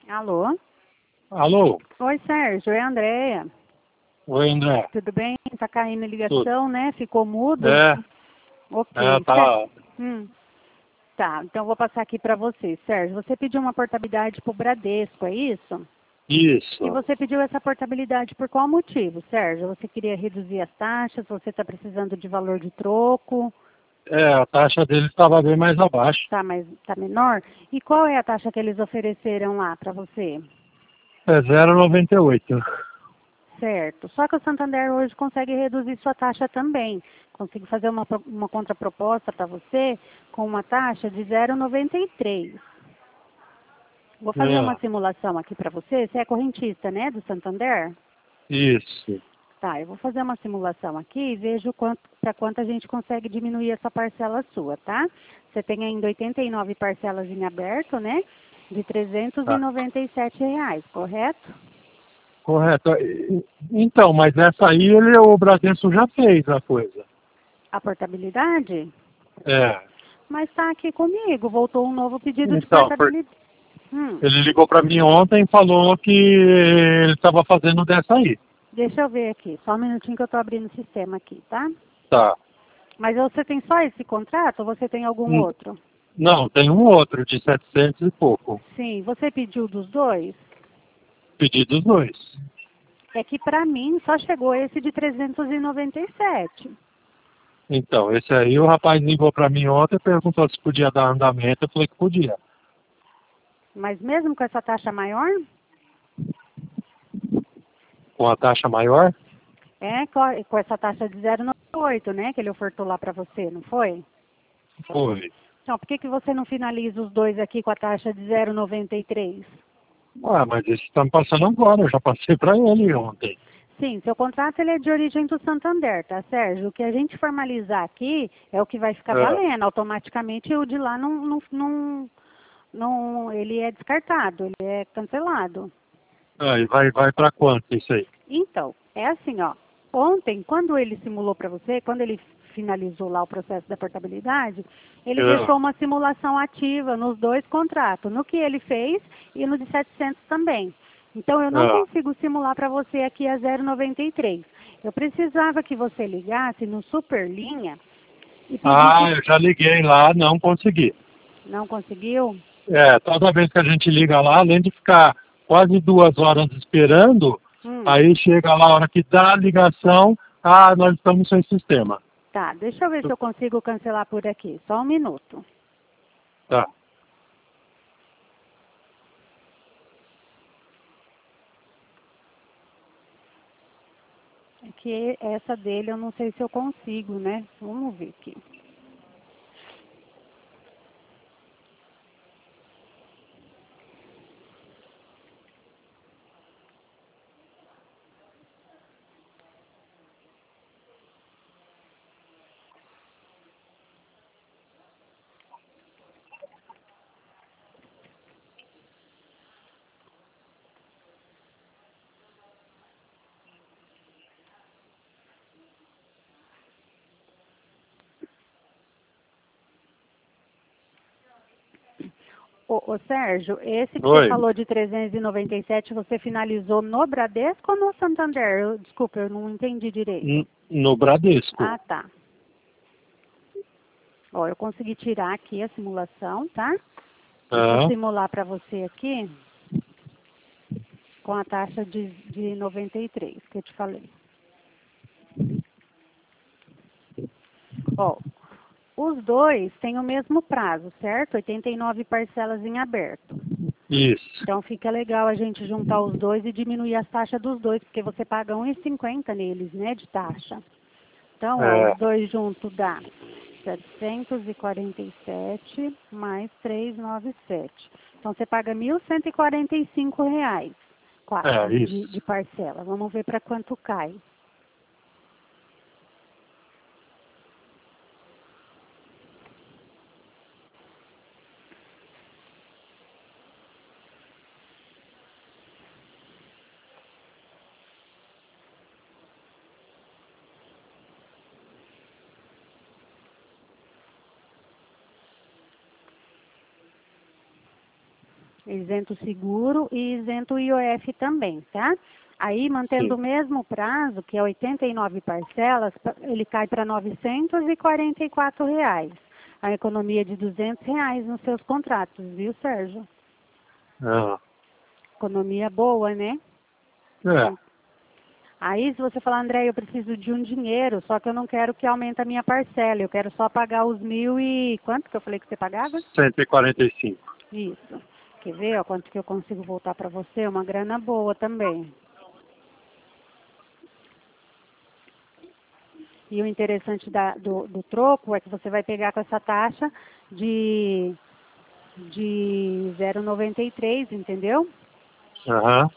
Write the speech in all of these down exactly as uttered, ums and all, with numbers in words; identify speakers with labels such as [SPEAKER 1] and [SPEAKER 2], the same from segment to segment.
[SPEAKER 1] Alô?
[SPEAKER 2] Alô?
[SPEAKER 1] Oi, Sérgio, é a Andréia.
[SPEAKER 2] Oi, André.
[SPEAKER 1] Tudo bem? Tá caindo a
[SPEAKER 2] Tudo.
[SPEAKER 1] ligação, né? Ficou mudo?
[SPEAKER 2] É, é,
[SPEAKER 1] Ok. Sé-
[SPEAKER 2] tá.
[SPEAKER 1] Hum, tá, então vou passar aqui para você. Sérgio, você pediu uma portabilidade para o Bradesco, é isso? E
[SPEAKER 2] Isso.
[SPEAKER 1] você pediu essa portabilidade por qual motivo, Sérgio? Você queria reduzir as taxas? Você está precisando de valor de troco?
[SPEAKER 2] É, a taxa dele estava bem mais abaixo.
[SPEAKER 1] Tá, mais, tá menor? E qual é a taxa que eles ofereceram lá para você?
[SPEAKER 2] É zero vírgula noventa e oito.
[SPEAKER 1] Certo. Só que o Santander hoje consegue reduzir sua taxa também. Consigo fazer uma, pro- uma contraproposta para você com uma taxa de zero vírgula noventa e três. Vou fazer uma
[SPEAKER 2] É,
[SPEAKER 1] simulação aqui para você. Você é correntista, né, do Santander?
[SPEAKER 2] isso.
[SPEAKER 1] Tá, eu vou fazer uma simulação aqui e vejo quanto, para quanto a gente consegue diminuir essa parcela sua, tá? Você tem ainda oitenta e nove parcelas em aberto, né? De trezentos e
[SPEAKER 2] Tá.
[SPEAKER 1] noventa e sete reais, correto?
[SPEAKER 2] Correto. E- Então, mas essa aí ele, o Bradesco já fez a coisa.
[SPEAKER 1] A portabilidade?
[SPEAKER 2] É.
[SPEAKER 1] Mas está aqui comigo, voltou um novo pedido de
[SPEAKER 2] Então, por-
[SPEAKER 1] portabilidade. Hum,
[SPEAKER 2] ele ligou para mim ontem e falou que ele estava fazendo dessa aí.
[SPEAKER 1] deixa eu ver aqui, só um minutinho que eu estou abrindo o sistema aqui, tá?
[SPEAKER 2] Tá.
[SPEAKER 1] Mas você tem só esse contrato ou você tem algum
[SPEAKER 2] Hum,
[SPEAKER 1] outro?
[SPEAKER 2] Não, tem um outro de setecentos e pouco.
[SPEAKER 1] Sim, você pediu dos dois?
[SPEAKER 2] Pedi dos dois.
[SPEAKER 1] É que para mim só chegou esse de trezentos e noventa e sete.
[SPEAKER 2] Então, esse aí o rapaz ligou para mim ontem e perguntou se podia dar andamento. Eu falei que podia.
[SPEAKER 1] Mas mesmo com essa taxa maior?
[SPEAKER 2] Com a taxa maior?
[SPEAKER 1] É, co- com essa taxa de zero vírgula noventa e oito, né? Que ele ofertou lá para você, não foi?
[SPEAKER 2] Foi.
[SPEAKER 1] Então, por que, que você não finaliza os dois aqui com a taxa de zero vírgula noventa e três?
[SPEAKER 2] Ah, mas esse está me passando agora. Eu já passei para ele ontem.
[SPEAKER 1] Sim, seu contrato ele é de origem do Santander, tá, Sérgio? O que a gente formalizar aqui é o que vai ficar
[SPEAKER 2] É.
[SPEAKER 1] valendo. Automaticamente o de lá não, não, não, não- ele é descartado, ele é cancelado.
[SPEAKER 2] Ah, e vai, vai para quanto isso aí?
[SPEAKER 1] Então, é assim, ó. Ontem, quando ele simulou para você, quando ele finalizou lá o processo da portabilidade, ele
[SPEAKER 2] É.
[SPEAKER 1] deixou uma simulação ativa nos dois contratos, no que ele fez e no de setecentos também. Então, eu não
[SPEAKER 2] É.
[SPEAKER 1] consigo simular para você aqui a zero vírgula noventa e três. Eu precisava que você ligasse no Superlinha e
[SPEAKER 2] Ah,
[SPEAKER 1] pedisse...
[SPEAKER 2] eu já liguei lá, não consegui.
[SPEAKER 1] Não conseguiu?
[SPEAKER 2] É, toda vez que a gente liga lá, além de ficar quase duas horas esperando,
[SPEAKER 1] Hum,
[SPEAKER 2] aí chega lá a hora que dá a ligação, ah, nós estamos sem sistema.
[SPEAKER 1] tá, deixa eu ver se eu consigo cancelar por aqui. Só um minuto.
[SPEAKER 2] Tá.
[SPEAKER 1] É que essa dele eu não sei se eu consigo, né? Vamos ver aqui. Ô, ô, Sérgio, esse que você
[SPEAKER 2] Oi.
[SPEAKER 1] falou de trezentos e noventa e sete, você finalizou no Bradesco ou no Santander? Eu, desculpa, eu não entendi direito.
[SPEAKER 2] N- No Bradesco.
[SPEAKER 1] Ah, tá. Ó, eu consegui tirar aqui a simulação, tá? E vou
[SPEAKER 2] Ah,
[SPEAKER 1] simular para você aqui com a taxa de, de noventa e três que eu te falei. Ó, os dois têm o mesmo prazo, certo? oitenta e nove parcelas em aberto.
[SPEAKER 2] isso.
[SPEAKER 1] Então fica legal a gente juntar os dois e diminuir as taxas dos dois, porque você paga um vírgula cinquenta neles, né, de taxa. Então, ó, os
[SPEAKER 2] É,
[SPEAKER 1] dois juntos dá setecentos e quarenta e sete mais trezentos e noventa e sete. Então você paga mil cento e quarenta e cinco reais
[SPEAKER 2] é
[SPEAKER 1] quase de, de
[SPEAKER 2] isso.
[SPEAKER 1] parcela. Vamos ver para quanto cai. Isento seguro e isento I O F também, tá? Aí, mantendo
[SPEAKER 2] Sim.
[SPEAKER 1] o mesmo prazo, que é oitenta e nove parcelas, ele cai para novecentos e quarenta e quatro reais. A economia de duzentos reais nos seus contratos, viu, Sérgio?
[SPEAKER 2] Ah,
[SPEAKER 1] Economia boa, né?
[SPEAKER 2] é,
[SPEAKER 1] Aí, se você falar, André, eu preciso de um dinheiro, só que eu não quero que aumente a minha parcela, eu quero só pagar os mil e... Quanto que eu falei que você pagava?
[SPEAKER 2] cento e quarenta e cinco.
[SPEAKER 1] Isso. Quer ver, ó, quanto que eu consigo voltar para você? Uma grana boa também. E o interessante da, do, do troco é que você vai pegar com essa taxa de, de zero vírgula noventa e três, entendeu?
[SPEAKER 2] Aham.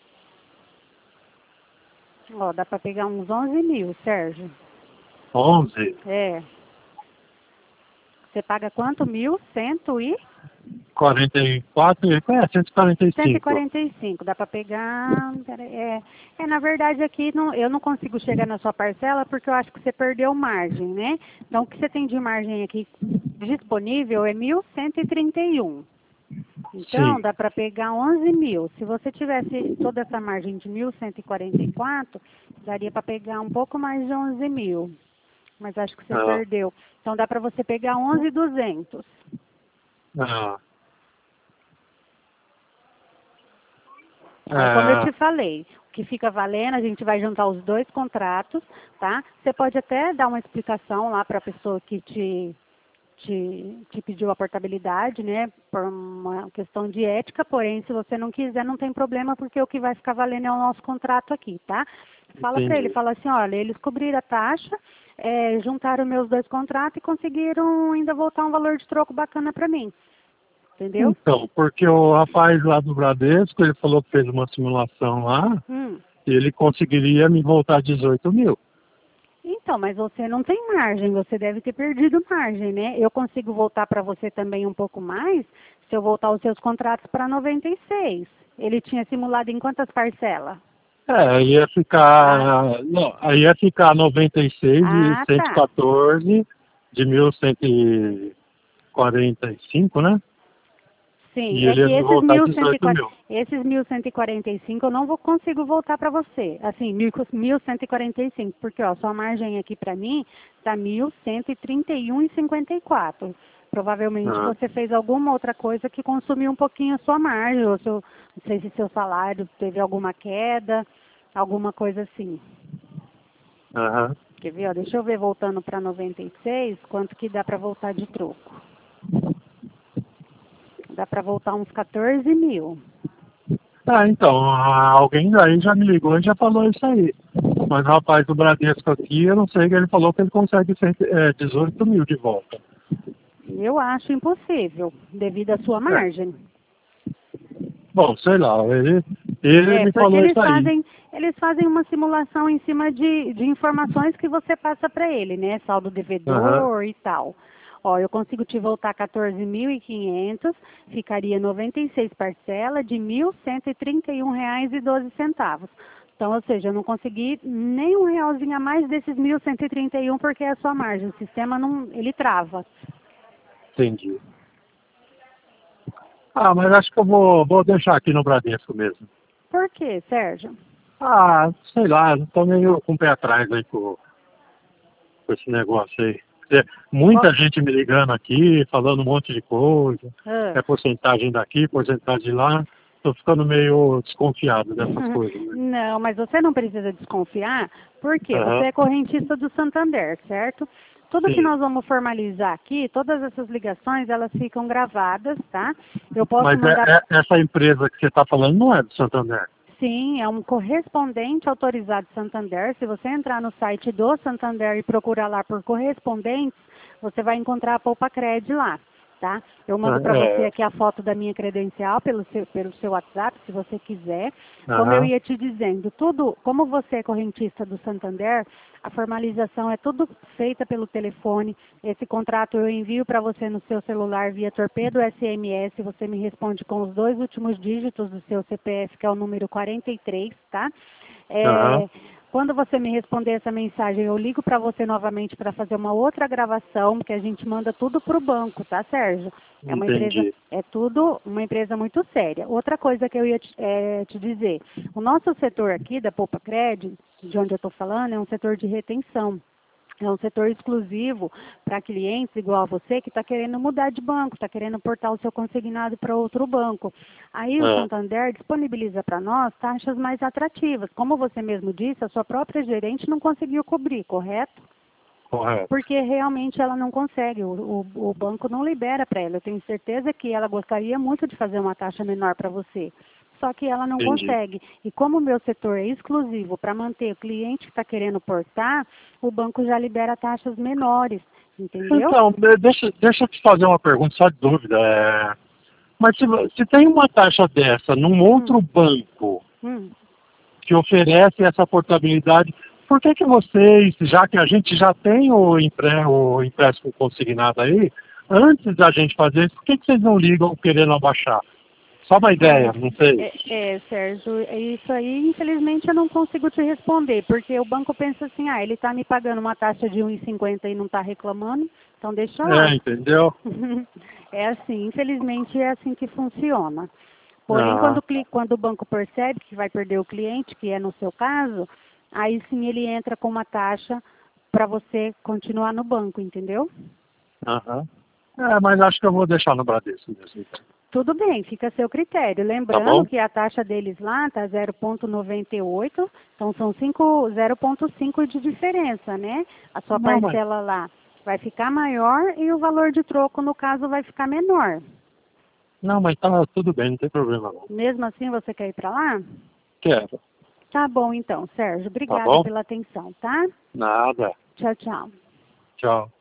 [SPEAKER 1] Ó, dá para pegar uns onze mil, Sérgio.
[SPEAKER 2] onze.
[SPEAKER 1] É. Você paga quanto? Mil? Cento e?
[SPEAKER 2] quarenta e quatro, é, cento e quarenta e
[SPEAKER 1] cento e
[SPEAKER 2] cinco.
[SPEAKER 1] quarenta e cinco. Dá para pegar... pera aí, É, é, na verdade, aqui não, eu não consigo chegar na sua parcela porque eu acho que você perdeu margem, né? Então, o que você tem de margem aqui disponível é mil cento e trinta e um. Então,
[SPEAKER 2] Sim.
[SPEAKER 1] dá para pegar onze mil. Se você tivesse toda essa margem de mil cento e quarenta e quatro, daria para pegar um pouco mais de onze mil. Mas acho que você
[SPEAKER 2] Ah,
[SPEAKER 1] perdeu. Então, dá para você pegar onze mil e duzentos.
[SPEAKER 2] ah,
[SPEAKER 1] Aí, como eu
[SPEAKER 2] ah,
[SPEAKER 1] te falei, o que fica valendo, a gente vai juntar os dois contratos, tá? Você pode até dar uma explicação lá para a pessoa que te, te, te pediu a portabilidade, né? Por uma questão de ética, porém, se você não quiser, não tem problema, porque o que vai ficar valendo é o nosso contrato aqui, tá? Fala para ele,
[SPEAKER 2] entendi.
[SPEAKER 1] fala assim, olha, eles cobriram a taxa, é, juntaram meus dois contratos e conseguiram ainda voltar um valor de troco bacana para mim. Entendeu?
[SPEAKER 2] Então, porque o rapaz lá do Bradesco, ele falou que fez uma simulação lá,
[SPEAKER 1] Hum.
[SPEAKER 2] e ele conseguiria me voltar dezoito mil.
[SPEAKER 1] Então, mas você não tem margem, você deve ter perdido margem, né? Eu consigo voltar para você também um pouco mais se eu voltar os seus contratos para noventa e seis. Ele tinha simulado em quantas parcelas?
[SPEAKER 2] É, aí ia
[SPEAKER 1] Ah,
[SPEAKER 2] ficar, não, aí ia ficar noventa e seis de
[SPEAKER 1] ah,
[SPEAKER 2] cento e
[SPEAKER 1] tá.
[SPEAKER 2] quatorze de mil cento e quarenta e cinco, né?
[SPEAKER 1] Sim,
[SPEAKER 2] E
[SPEAKER 1] é
[SPEAKER 2] ele ia
[SPEAKER 1] que
[SPEAKER 2] me
[SPEAKER 1] esses
[SPEAKER 2] voltar
[SPEAKER 1] mil cento e
[SPEAKER 2] dezoito
[SPEAKER 1] quarenta,
[SPEAKER 2] mil.
[SPEAKER 1] esses mil cento e quarenta e cinco eu não vou consigo voltar para você. Assim, mil mil cento e quarenta e cinco, porque ó, sua margem aqui para mim está mil cento e trinta e um e cinquenta e quatro. Provavelmente
[SPEAKER 2] Ah,
[SPEAKER 1] você fez alguma outra coisa que consumiu um pouquinho a sua margem, ou seu, não sei se seu salário teve alguma queda, alguma coisa assim.
[SPEAKER 2] aham.
[SPEAKER 1] Quer ver? Ó, deixa eu ver voltando para noventa e seis, quanto que dá para voltar de troco. Dá para voltar uns quatorze mil.
[SPEAKER 2] Ah, então, ah, alguém daí já me ligou e já falou isso aí. Mas o rapaz do Bradesco aqui, eu não sei, ele falou que ele consegue cento, é, dezoito mil de volta.
[SPEAKER 1] Eu acho impossível, devido à sua
[SPEAKER 2] É.
[SPEAKER 1] margem.
[SPEAKER 2] Bom, sei lá, ele, ele
[SPEAKER 1] É,
[SPEAKER 2] me
[SPEAKER 1] porque
[SPEAKER 2] falou
[SPEAKER 1] eles
[SPEAKER 2] isso aí.
[SPEAKER 1] fazem, eles fazem uma simulação em cima de, de informações que você passa para ele, né? Saldo
[SPEAKER 2] Aham.
[SPEAKER 1] devedor e tal. Ó, eu consigo te voltar quatorze mil e quinhentos, ficaria noventa e seis parcelas de mil cento e trinta e um reais e doze centavos. Então, ou seja, eu não consegui nem um realzinho a mais desses mil cento e trinta e um porque é a sua margem. O sistema não, ele trava.
[SPEAKER 2] Entendi. Ah, mas acho que eu vou, vou deixar aqui no Bradesco mesmo.
[SPEAKER 1] Por quê, Sérgio?
[SPEAKER 2] Ah, sei lá, eu tô meio com o pé atrás aí com, com esse negócio aí. Quer dizer,
[SPEAKER 1] Qual-
[SPEAKER 2] muita gente me ligando aqui, falando um monte de coisa.
[SPEAKER 1] Ah.
[SPEAKER 2] É porcentagem daqui, porcentagem de lá. Tô ficando meio desconfiado dessas coisas, né?
[SPEAKER 1] Não, mas você não precisa desconfiar, porque você
[SPEAKER 2] Aham,
[SPEAKER 1] é correntista do Santander, certo? Tudo que
[SPEAKER 2] sim.
[SPEAKER 1] nós vamos formalizar aqui, todas essas ligações, elas ficam gravadas, tá? Eu posso
[SPEAKER 2] Mas é,
[SPEAKER 1] mandar,
[SPEAKER 2] é- essa empresa que você está falando não é do Santander.
[SPEAKER 1] sim, é um correspondente autorizado Santander. Se você entrar no site do Santander e procurar lá por correspondentes, você vai encontrar a Poupa Cred lá. Tá? Eu mando para você
[SPEAKER 2] É,
[SPEAKER 1] aqui a foto da minha credencial pelo seu, pelo seu WhatsApp, se você quiser. Como eu
[SPEAKER 2] aham,
[SPEAKER 1] ia te dizendo, tudo, como você é correntista do Santander, a formalização é tudo feita pelo telefone. Esse contrato eu envio para você no seu celular via torpedo S M S. Você me responde com os dois últimos dígitos do seu C P F, que é o número quarenta e três, tá?
[SPEAKER 2] aham,
[SPEAKER 1] É, Quando você me responder essa mensagem, eu ligo para você novamente para fazer uma outra gravação, porque a gente manda tudo para o banco, tá, Sérgio? É uma
[SPEAKER 2] Entendi.
[SPEAKER 1] empresa, é tudo uma empresa muito séria. Outra coisa que eu ia te, é, te dizer, o nosso setor aqui da Poupa Cred, de onde eu estou falando, é um setor de retenção. É um setor exclusivo para clientes igual a você que está querendo mudar de banco, está querendo portar o seu consignado para outro banco. Aí o
[SPEAKER 2] É,
[SPEAKER 1] Santander disponibiliza para nós taxas mais atrativas. Como você mesmo disse, a sua própria gerente não conseguiu cobrir, correto?
[SPEAKER 2] correto.
[SPEAKER 1] Porque realmente ela não consegue, o, o, o banco não libera para ela. Eu tenho certeza que ela gostaria muito de fazer uma taxa menor para você. Só que ela não
[SPEAKER 2] Entendi.
[SPEAKER 1] consegue. E como o meu setor é exclusivo para manter o cliente que está querendo portar, o banco já libera taxas menores, entendeu?
[SPEAKER 2] Então, de- deixa, deixa eu te fazer uma pergunta, só de dúvida. É... Mas se, se tem uma taxa dessa num outro
[SPEAKER 1] Hum,
[SPEAKER 2] banco
[SPEAKER 1] hum.
[SPEAKER 2] que oferece essa portabilidade, por que que vocês, já que a gente já tem o, empre, o empréstimo consignado aí, antes da gente fazer isso, por que que vocês não ligam querendo abaixar? Só uma ideia,
[SPEAKER 1] Ah,
[SPEAKER 2] não sei.
[SPEAKER 1] é, é, Sérgio, é isso aí, infelizmente eu não consigo te responder, porque o banco pensa assim, ah, ele está me pagando uma taxa de um e cinquenta e não está reclamando, então deixa
[SPEAKER 2] É,
[SPEAKER 1] lá.
[SPEAKER 2] entendeu?
[SPEAKER 1] É assim, infelizmente é assim que funciona. Porém, quando,
[SPEAKER 2] Ah,
[SPEAKER 1] o cli- quando o banco percebe que vai perder o cliente, que é no seu caso, aí sim ele entra com uma taxa para você continuar no banco, entendeu?
[SPEAKER 2] aham. É, mas acho que eu vou deixar no Bradesco mesmo, então.
[SPEAKER 1] Tudo bem, fica a seu critério.
[SPEAKER 2] Tá
[SPEAKER 1] Lembrando
[SPEAKER 2] bom?
[SPEAKER 1] que a taxa deles lá está zero vírgula noventa e oito, então são cinco, zero vírgula cinco de diferença, né? A sua
[SPEAKER 2] Não, mas...
[SPEAKER 1] parcela lá vai ficar maior e o valor de troco, no caso, vai ficar menor.
[SPEAKER 2] Não, mas tá tudo bem, não tem problema não.
[SPEAKER 1] Mesmo assim, você quer ir para lá?
[SPEAKER 2] Quero.
[SPEAKER 1] Tá bom, então, Sérgio.
[SPEAKER 2] Tá
[SPEAKER 1] Obrigada
[SPEAKER 2] bom?
[SPEAKER 1] pela atenção, tá?
[SPEAKER 2] Nada.
[SPEAKER 1] Tchau, tchau.
[SPEAKER 2] Tchau.